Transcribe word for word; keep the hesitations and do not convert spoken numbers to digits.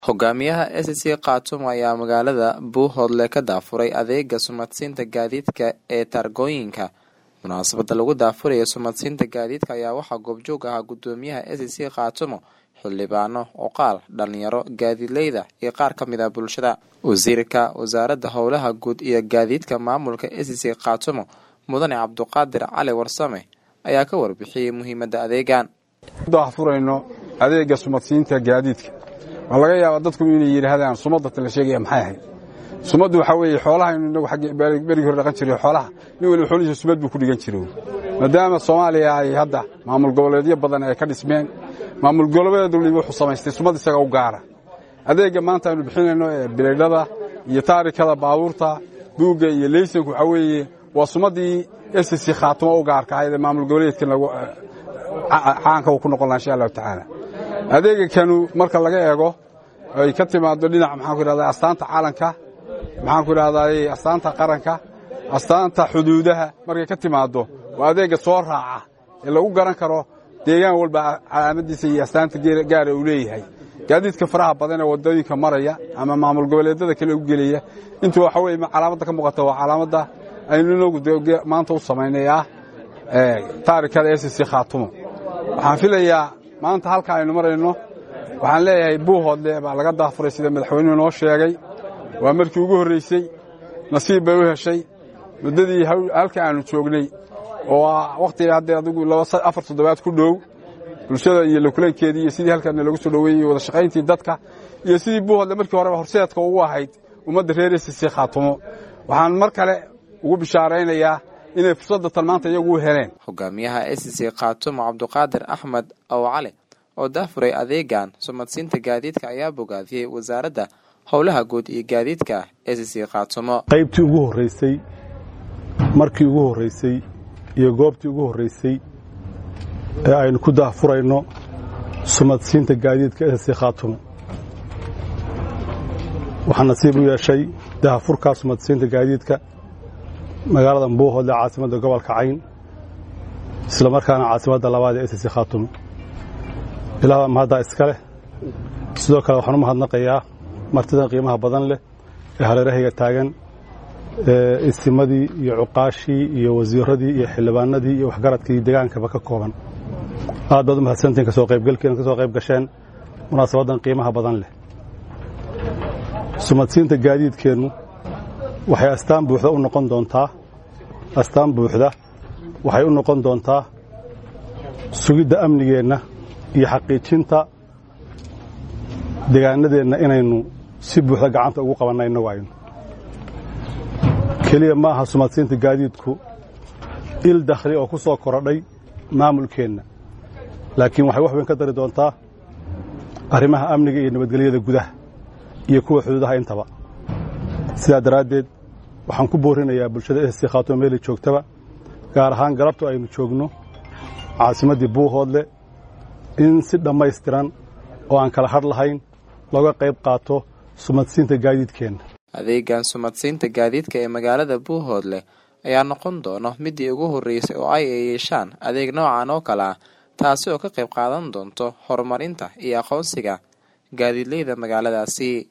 Hogaamiyaha S C Khartoum ayaa magaalada Buuhoodle ka daafuray adeega sumadsiinta gaadiidka ee taargooyinka. Munaasabada lagu daafurayo sumadsiinta gaadiidka ayaa waxaa goobjoog ahaa gudoomiyaha S C Khartoum, xildhibaano, oqaal, dhalinyaro, gaadiidleyda iyo qaar ka mid ah bulshada. Wasiirka Wasaaradda Howlaha Guud iyo Gaadiidka Maamulka S C Khartoum, Mudane Cabduqaadir Cali Warsame, ayaa ka warbixiyay muhiimadda adeegan. daafurayno adeega sumadsiinta gaadiidka. laga yaabo dadku inay yiraahdaan sumadda la sheegay maxay ahayd. Sumaddu waxa weeye xoolaha inuu xaq bari hor dhaqan jiray xoolaha nin wali xoolihiisa sumad buu ku dhigan jiray. Maadaama Soomaaliya ay hadda maamul goboleedyo badan ay ka dhismeen, maamul goboleedyada dawladdu wuxuu samaystay sumad isaga u gaara. Adeega maanta aynu bixinayno ee bileedada iyo taarikada baabuurta, buuga iyo leysanku waxa weeye waa sumadii S C Khartoum u gaarka ah ee maamul goboleedka lagu caanka ku noqon insha Allah taala. adeega kanu marka laga eego ay ka timaado dhinac maxaan ku raadayay astaanta caalanka, maxaan ku raadayay astaanta qaranka, astaanta xuduudaha markay ka timaado waa adeega soo raaca ee lagu garan karo deegaan walba calaamadiisa iyo astaanta gaar ah uu leeyahay. gaadiidka faraha badan ee wadooyinka maraya ama maamul goboleedyada kale u gelaya intuu waxa weeye calaamada ka muuqato waa calaamada aynu noogu maanta u sameeynaa ee taarikada S C Khartoum. waxaan filayaa maanta halka aynu marayno waxaan leeyahay Buuhoodle baa laga daafuray sida madaxweynuhu noo sheegay. waa markii ugu horeysay nasiib bay u heshay muddadii halka aanu joognay oo waqtiga hadda adigu afar toddobaad ku dhow bulshada iyo lokulankeedii iyo sidii halkan lagu soo dhaweeyay wada shaqayntii dadka iyo sidii Buuhoodle markii hore horseedka ugu ahayd ummadda reer S C Khartoum. waxaan mar kale ugu bishaaraynayaa inay fursad tan maanta iyagu heleen. Hogaamiyaha S C Khartoum Cabduqaadir Axmed Cali oo daafuray adeegan sumadsiinta gaadiidka ayaa bogaadiyay Wasaaradda Howlaha Guud iyo Gaadiidka S C Khartoum. qaybtii ugu horeysay markii ugu horeysay iyo goobtii ugu horeysay ee aynu ku daafurayno sumadsiinta gaadiidka S C Khartoum. waxaan nasiib u yeeshay daafurka sumadsiinta gaadiidka magaalada Buuhoodle caasimadda gobolka Cayn isla markaana caasimadda labaad ee S C Khartoum. ilaaha mahadda iskale sidoo kale waxaan u mahadnaqayaa martida qiimaha badan leh ee hareerahayga taagan ee istimadii iyo cuqaashii iyo wasiiradii iyo xildhibaanadii iyo waxgaradkii deegaankaba ka kooban. aad baad u mahadsantiin ka soo qaybgalkiina ka soo qayb gasheen munaasabadan qiimaha badan leh. sumadsiinta gaadiidkeennu waxay astaan buuxda u noqon doontaa astaan buuxda waxay u noqon doontaa sugidda amnigeenna iyo xaqiijinta deegaanadeenna inaynu si buuxda gacanta ugu qabanno innagu aynu keliya ma aha sumadsiinta gaadiidku il dakhli oo ku soo korodhay maamulkeenna, laakiin waxay wax weyn ka dari doontaa arrimaha amniga iyo nabadgelyada gudaha iyo kuwa xuduudaha intaba. sidaa daraaddeed waxaan ku boorinayaa bulshada S C Khartoum meel joogtaba gaar ahaan galabtu aynu joogno caasimaddii Buuhoodle in si dhammaystiran oo aan kala had lahayn looga qayb qaato sumadsiinta gaadiidkeenna. adeegan sumadsiinta gaadiidka ee magaalada Buuhoodle ayaa noqon doona midii ugu horeysay oo ay yeeshaan adeeg noocan oo kale ah, taasi oo ka qayb qaadan doonto horumarinta iyo aqoonsiga gaadiidleyda magaaladaasi.